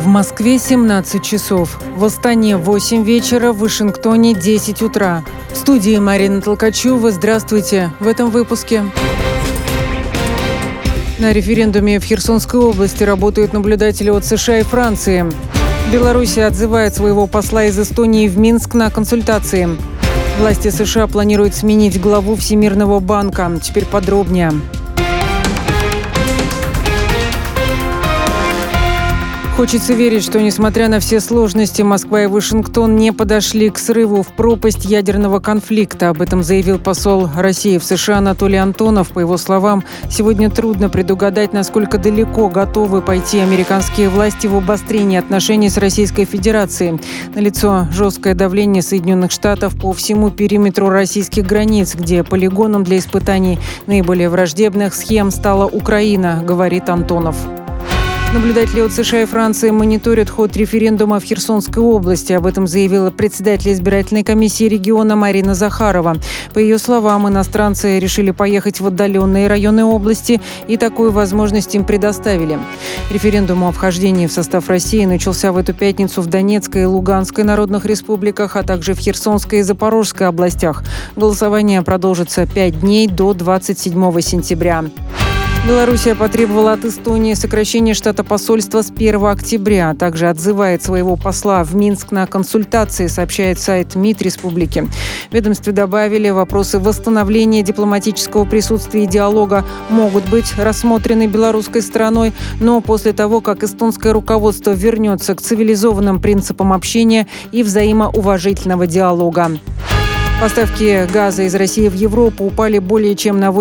В Москве 17 часов. В Астане 8 вечера, в Вашингтоне 10 утра. В студии Марина Толкачева. Здравствуйте. В этом выпуске. На референдуме в Херсонской области работают наблюдатели от США и Франции. Белоруссия отзывает своего посла из Эстонии в Минск на консультации. Власти США планируют сменить главу Всемирного банка. Теперь подробнее. Хочется верить, что, несмотря на все сложности, Москва и Вашингтон не подошли к срыву в пропасть ядерного конфликта. Об этом заявил посол России в США Анатолий Антонов. По его словам, сегодня трудно предугадать, насколько далеко готовы пойти американские власти в обострении отношений с Российской Федерацией. Налицо жесткое давление Соединенных Штатов по всему периметру российских границ, где полигоном для испытаний наиболее враждебных схем стала Украина, говорит Антонов. Наблюдатели от США и Франции мониторят ход референдума в Херсонской области. Об этом заявила председатель избирательной комиссии региона Марина Захарова. По ее словам, иностранцы решили поехать в отдаленные районы области, и такую возможность им предоставили. Референдум о вхождении в состав России начался в эту пятницу в Донецкой и Луганской народных республиках, а также в Херсонской и Запорожской областях. Голосование продолжится 5 дней до 27 сентября. Белоруссия потребовала от Эстонии сокращения штата посольства с 1 октября, а также отзывает своего посла в Минск на консультации, сообщает сайт МИД республики. В ведомстве добавили, вопросы восстановления дипломатического присутствия и диалога могут быть рассмотрены белорусской стороной, но после того, как эстонское руководство вернется к цивилизованным принципам общения и взаимоуважительного диалога. Поставки газа из России в Европу упали более чем на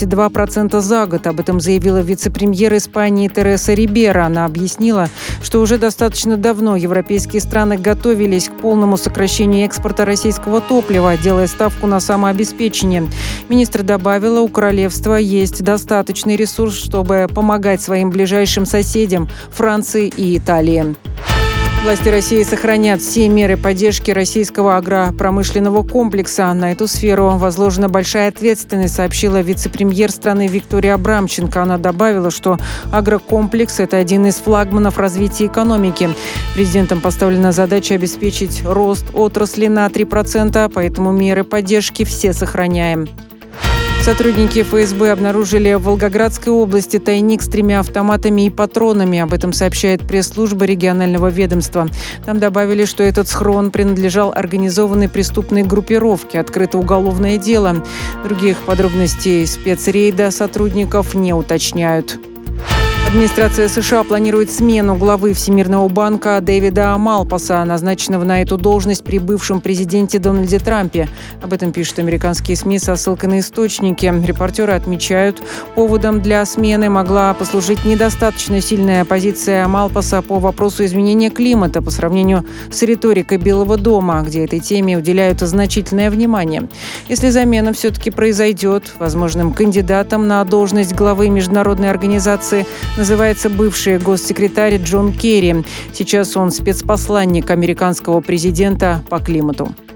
82% за год. Об этом заявила вице-премьер Испании Тереса Рибера. Она объяснила, что уже достаточно давно европейские страны готовились к полному сокращению экспорта российского топлива, делая ставку на самообеспечение. Министр добавила, у королевства есть достаточный ресурс, чтобы помогать своим ближайшим соседям Франции и Италии. Власти России сохранят все меры поддержки российского агропромышленного комплекса. На эту сферу возложена большая ответственность, сообщила вице-премьер страны Виктория Абрамченко. Она добавила, что агрокомплекс – это один из флагманов развития экономики. Президентом поставлена задача обеспечить рост отрасли на 3%, поэтому меры поддержки все сохраняем. Сотрудники ФСБ обнаружили в Волгоградской области тайник с 3 автоматами и патронами. Об этом сообщает пресс-служба регионального ведомства. Там добавили, что этот схрон принадлежал организованной преступной группировке. Открыто уголовное дело. Других подробностей спецрейда сотрудников не уточняют. Администрация США планирует смену главы Всемирного банка Дэвида Малпаса, назначенного на эту должность при бывшем президенте Дональде Трампе. Об этом пишут американские СМИ со ссылкой на источники. Репортеры отмечают, поводом для смены могла послужить недостаточно сильная позиция Малпаса по вопросу изменения климата по сравнению с риторикой Белого дома, где этой теме уделяют значительное внимание. Если замена все-таки произойдет, возможным кандидатом на должность главы международной организации называется бывший госсекретарь Джон Керри. Сейчас он спецпосланник американского президента по климату.